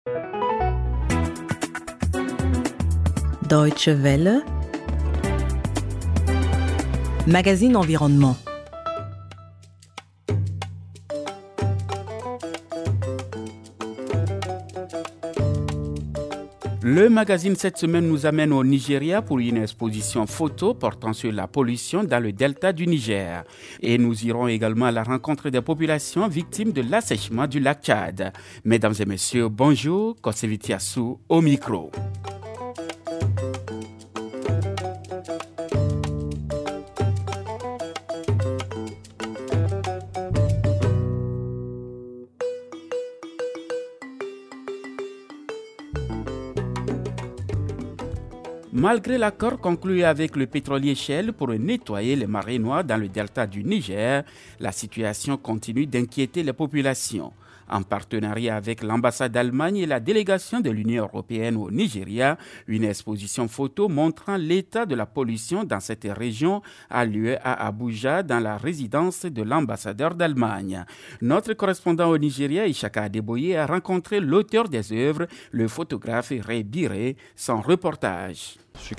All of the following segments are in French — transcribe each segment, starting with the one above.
Deutsche Welle, magazine environnement. Le magazine cette semaine nous amène au Nigeria pour une exposition photo portant sur la pollution dans le delta du Niger. Et nous irons également à la rencontre des populations victimes de l'assèchement du lac Tchad. Mesdames et messieurs, bonjour, Koseviti Assou au micro. Malgré l'accord conclu avec le pétrolier Shell pour nettoyer les marées noires dans le delta du Niger, la situation continue d'inquiéter les populations. En partenariat avec l'ambassade d'Allemagne et la délégation de l'Union européenne au Nigeria, une exposition photo montrant l'état de la pollution dans cette région a lieu à Abuja, dans la résidence de l'ambassadeur d'Allemagne. Notre correspondant au Nigeria, Ishaka Adeboye, a rencontré l'auteur des œuvres, le photographe Ray Biré, son reportage.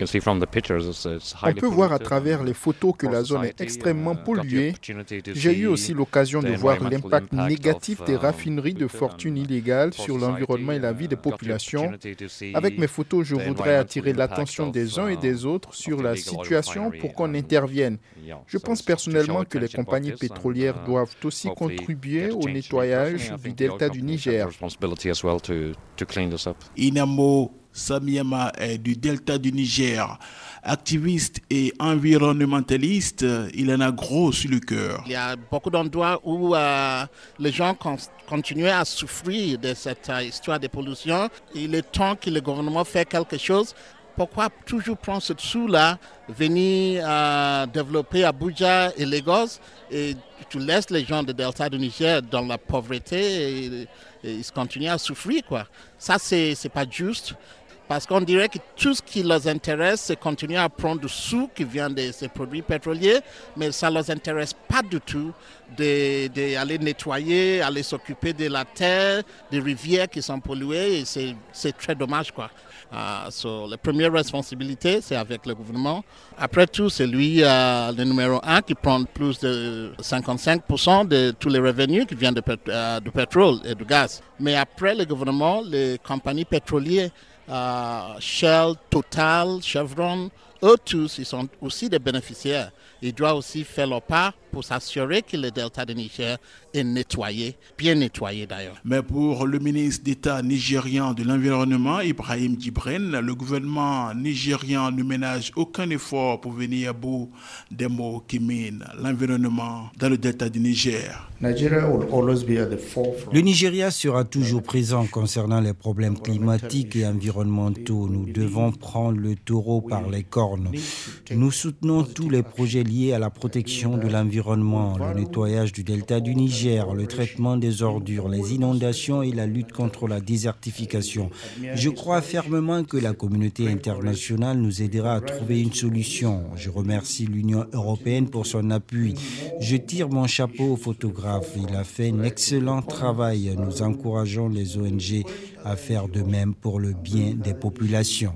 On peut voir à travers les photos que la zone est extrêmement polluée. J'ai eu aussi l'occasion de voir l'impact négatif des raffineries de fortune illégales sur l'environnement et la vie des populations. Avec mes photos, je voudrais attirer l'attention des uns et des autres sur la situation pour qu'on intervienne. Je pense personnellement que les compagnies pétrolières doivent aussi contribuer au nettoyage du delta du Niger. Inamo Samiama est du delta du Niger. Activiste et environnementaliste, il en a gros sur le cœur. Il y a beaucoup d'endroits où les gens continuent à souffrir de cette histoire de pollution. Il est temps que le gouvernement fasse quelque chose. Pourquoi toujours prendre ce sous-là, venir développer Abuja et Lagos et tu laisses les gens du delta du Niger dans la pauvreté et ils continuent à souffrir, quoi. Ça, c'est pas juste. Parce qu'on dirait que tout ce qui les intéresse, c'est continuer à prendre du sous qui vient de ces produits pétroliers, mais ça ne les intéresse pas du tout d'aller nettoyer, aller s'occuper de la terre, des rivières qui sont polluées, et c'est très dommage, quoi. La première responsabilité, c'est avec le gouvernement. Après tout, c'est lui le numéro 1 qui prend plus de 55% de tous les revenus qui viennent du pétrole et du gaz. Mais après le gouvernement, les compagnies pétrolières, Shell, Total, Chevron, eux tous, ils sont aussi des bénéficiaires. Ils doivent aussi faire leur part pour s'assurer que le delta de Niger est nettoyé, bien nettoyé d'ailleurs. Mais pour le ministre d'État nigérian de l'Environnement, Ibrahim Djibrine, le gouvernement nigérian ne ménage aucun effort pour venir à bout des maux qui minent l'environnement dans le delta du Niger. Le Nigeria sera toujours présent concernant les problèmes climatiques et environnementaux. Nous devons prendre le taureau par les cornes. Nous soutenons tous les projets liés à la protection de l'environnement, le nettoyage du delta du Niger, le traitement des ordures, les inondations et la lutte contre la désertification. Je crois fermement que la communauté internationale nous aidera à trouver une solution. Je remercie l'Union européenne pour son appui. Je tire mon chapeau au photographe. Il a fait un excellent travail. Nous encourageons les ONG à faire de même pour le bien des populations.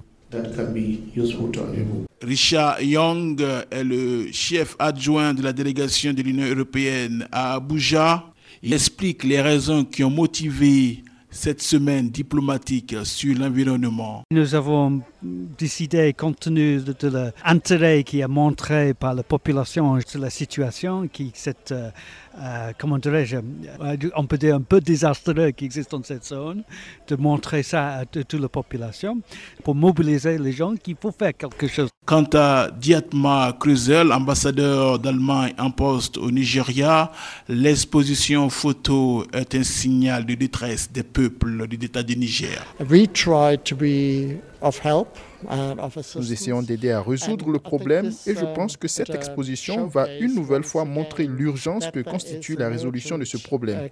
Richard Young est le chef adjoint de la délégation de l'Union européenne à Abuja. Il explique les raisons qui ont motivé cette semaine diplomatique sur l'environnement. Nous avons décidé, compte tenu de l'intérêt qui est montré par la population sur la situation, qui est, comment dirais-je, on peut dire un peu désastreux qui existe dans cette zone, de montrer ça à toute la population pour mobiliser les gens qu'il faut faire quelque chose. Quant à Diatma Krusel, ambassadeur d'Allemagne en poste au Nigeria, l'exposition photo est un signal de détresse des peuples du delta du Niger. We try to be of help. Nous essayons d'aider à résoudre le problème et je pense que cette exposition va une nouvelle fois montrer l'urgence que constitue la résolution de ce problème.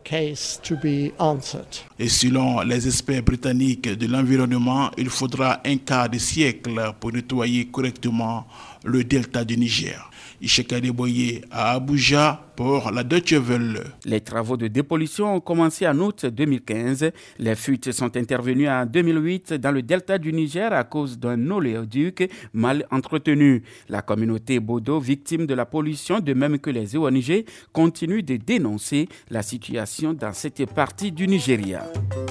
Et selon les experts britanniques de l'environnement, il faudra un quart de siècle pour nettoyer correctement le delta du Niger. Ishaka Adeboye à Abuja, pour la Deutsche Welle. Les travaux de dépollution ont commencé en août 2015. Les fuites sont intervenues en 2008 dans le delta du Niger à cause d'un oléoduc mal entretenu. La communauté Bodo, victime de la pollution, de même que les ONG, continue de dénoncer la situation dans cette partie du Nigeria.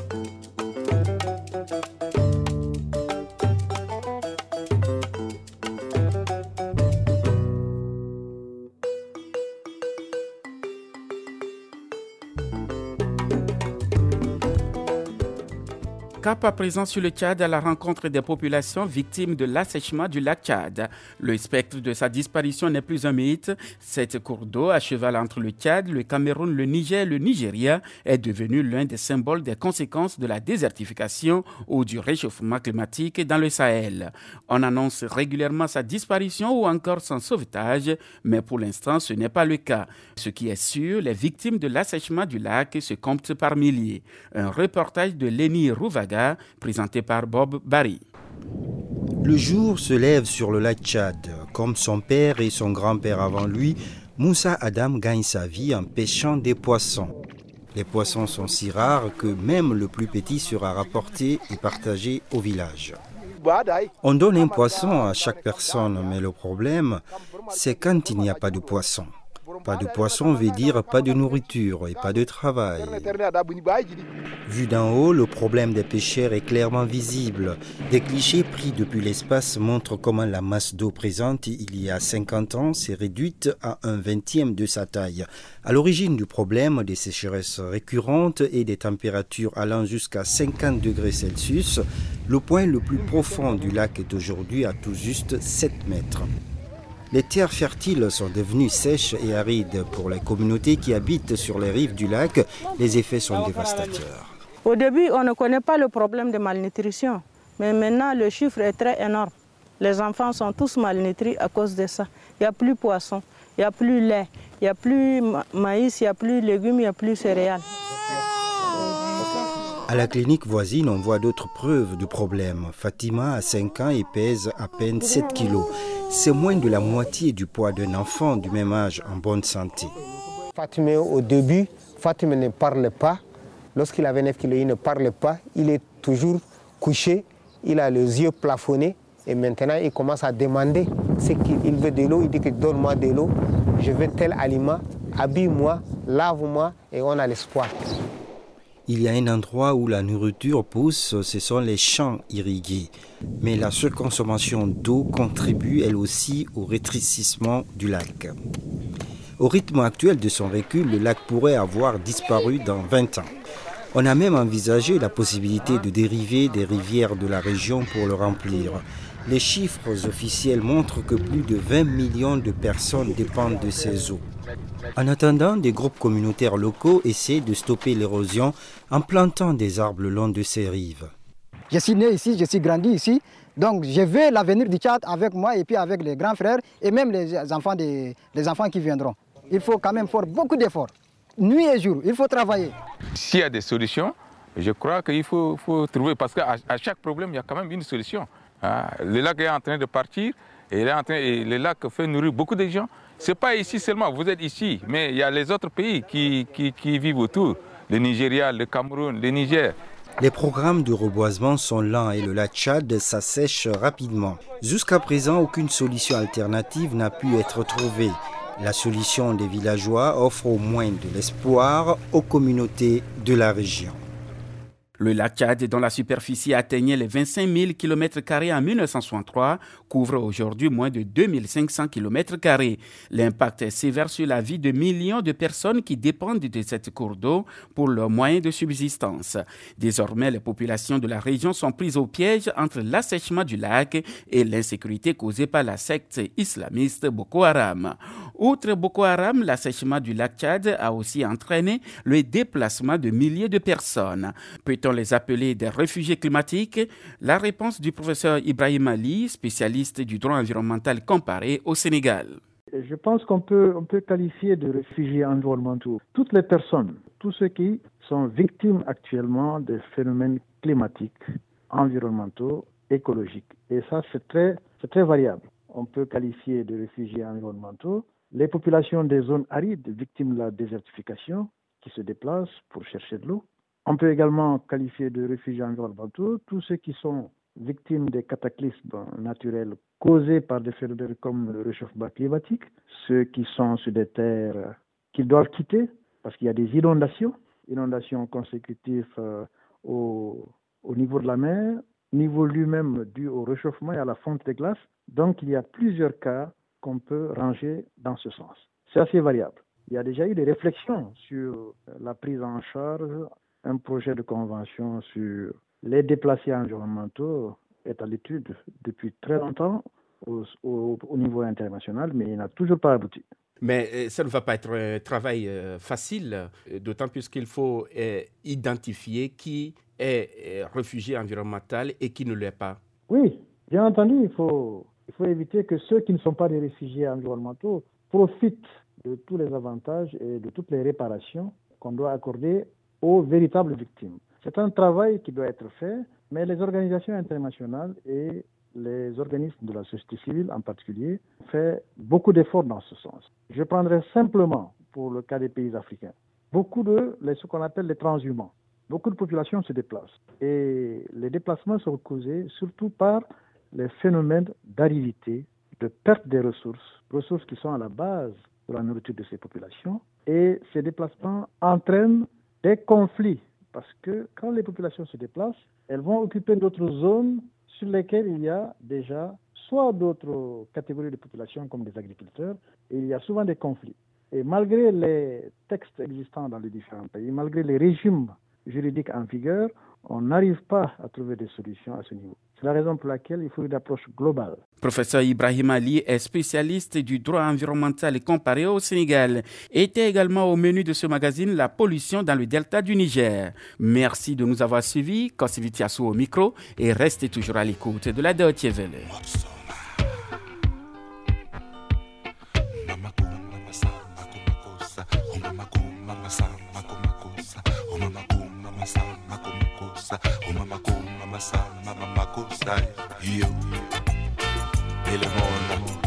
Cap à présent sur le Tchad à la rencontre des populations victimes de l'assèchement du lac Tchad. Le spectre de sa disparition n'est plus un mythe. Cette cours d'eau à cheval entre le Tchad, le Cameroun, le Niger et le Nigeria est devenu l'un des symboles des conséquences de la désertification ou du réchauffement climatique dans le Sahel. On annonce régulièrement sa disparition ou encore son sauvetage, mais pour l'instant ce n'est pas le cas. Ce qui est sûr, les victimes de l'assèchement du lac se comptent par milliers. Un reportage de Léni Rouvaga présenté par Bob Barry. Le jour se lève sur le lac Tchad. Comme son père et son grand-père avant lui, Moussa Adam gagne sa vie en pêchant des poissons. Les poissons sont si rares que même le plus petit sera rapporté et partagé au village. On donne un poisson à chaque personne, mais le problème, c'est quand il n'y a pas de poisson. Pas de poisson veut dire pas de nourriture et pas de travail. Vu d'en haut, le problème des pêcheurs est clairement visible. Des clichés pris depuis l'espace montrent comment la masse d'eau présente il y a 50 ans s'est réduite à 1/20 de sa taille. À l'origine du problème, des sécheresses récurrentes et des températures allant jusqu'à 50 degrés Celsius, le point le plus profond du lac est aujourd'hui à tout juste 7 mètres. Les terres fertiles sont devenues sèches et arides. Pour les communautés qui habitent sur les rives du lac, les effets sont dévastateurs. Au début, on ne connaît pas le problème de malnutrition, mais maintenant le chiffre est très énorme. Les enfants sont tous malnutris à cause de ça. Il n'y a plus de poisson, il n'y a plus de lait, il n'y a plus de maïs, il n'y a plus de légumes, il n'y a plus de céréales. À la clinique voisine, on voit d'autres preuves du problème. Fatima a 5 ans et pèse à peine 7 kilos. C'est moins de la moitié du poids d'un enfant du même âge en bonne santé. Fatima, au début, Fatima ne parle pas. Lorsqu'il avait 9 kilos, il ne parle pas. Il est toujours couché, il a les yeux plafonnés. Et maintenant, il commence à demander ce qu'il veut de l'eau. Il dit que donne-moi de l'eau, je veux tel aliment, habille-moi, lave-moi et on a l'espoir. Il y a un endroit où la nourriture pousse, ce sont les champs irrigués. Mais la surconsommation d'eau contribue elle aussi au rétrécissement du lac. Au rythme actuel de son recul, le lac pourrait avoir disparu dans 20 ans. On a même envisagé la possibilité de dériver des rivières de la région pour le remplir. Les chiffres officiels montrent que plus de 20 millions de personnes dépendent de ces eaux. En attendant, des groupes communautaires locaux essaient de stopper l'érosion en plantant des arbres le long de ces rives. Je suis né ici, je suis grandi ici, donc je veux l'avenir du Tchad avec moi et puis avec les grands frères et même les enfants qui viendront. Il faut quand même faire beaucoup d'efforts, nuit et jour, il faut travailler. S'il y a des solutions, je crois qu'il faut trouver, parce qu'à chaque problème, il y a quand même une solution. Le lac est en train de partir et le lac fait nourrir beaucoup de gens. Ce n'est pas ici seulement, vous êtes ici, mais il y a les autres pays qui vivent autour. Le Nigeria, le Cameroun, le Niger. Les programmes de reboisement sont lents et le lac Tchad s'assèche rapidement. Jusqu'à présent, aucune solution alternative n'a pu être trouvée. La solution des villageois offre au moins de l'espoir aux communautés de la région. Le lac Tchad, dont la superficie atteignait les 25 000 km² en 1963, couvre aujourd'hui moins de 2500 km². L'impact est sévère sur la vie de millions de personnes qui dépendent de cette cours d'eau pour leurs moyens de subsistance. Désormais, les populations de la région sont prises au piège entre l'assèchement du lac et l'insécurité causée par la secte islamiste Boko Haram. Outre Boko Haram, l'assèchement du lac Tchad a aussi entraîné le déplacement de milliers de personnes. Peut-on les appeler des réfugiés climatiques? La réponse du professeur Ibrahim Ali, spécialiste du droit environnemental comparé au Sénégal. Je pense qu'on peut qualifier de réfugiés environnementaux toutes les personnes, tous ceux qui sont victimes actuellement de phénomènes climatiques, environnementaux, écologiques. Et ça, c'est très variable. On peut qualifier de réfugiés environnementaux les populations des zones arides victimes de la désertification qui se déplacent pour chercher de l'eau. On peut également qualifier de réfugiés environnementaux tous ceux qui sont victimes des cataclysmes naturels causés par des phénomènes comme le réchauffement climatique, ceux qui sont sur des terres qu'ils doivent quitter parce qu'il y a des inondations consécutives au niveau de la mer, niveau lui-même dû au réchauffement et à la fonte des glaces. Donc il y a plusieurs cas qu'on peut ranger dans ce sens. C'est assez variable. Il y a déjà eu des réflexions sur la prise en charge. Un projet de convention sur les déplacés environnementaux est à l'étude depuis très longtemps au niveau international, mais il n'a toujours pas abouti. Mais ça ne va pas être un travail facile, d'autant plus qu'il faut identifier qui est réfugié environnemental et qui ne l'est pas. Oui, bien entendu, il faut éviter que ceux qui ne sont pas des réfugiés environnementaux profitent de tous les avantages et de toutes les réparations qu'on doit accorder aux véritables victimes. C'est un travail qui doit être fait, mais les organisations internationales et les organismes de la société civile en particulier font beaucoup d'efforts dans ce sens. Je prendrai simplement, pour le cas des pays africains, ce qu'on appelle les transhumants. Beaucoup de populations se déplacent et les déplacements sont causés surtout par les phénomènes d'aridité, de perte des ressources qui sont à la base de la nourriture de ces populations. Et ces déplacements entraînent des conflits parce que quand les populations se déplacent, elles vont occuper d'autres zones sur lesquelles il y a déjà soit d'autres catégories de populations comme les agriculteurs, et il y a souvent des conflits. Et malgré les textes existants dans les différents pays, malgré les régimes juridiques en vigueur, on n'arrive pas à trouver des solutions à ce niveau. C'est la raison pour laquelle il faut une approche globale. Professeur Ibrahim Ali est spécialiste du droit environnemental comparé au Sénégal. Était également au menu de ce magazine la pollution dans le delta du Niger. Merci de nous avoir suivis. Kosivitiassou au micro et restez toujours à l'écoute de la Deutsche Welle. Io e le mondo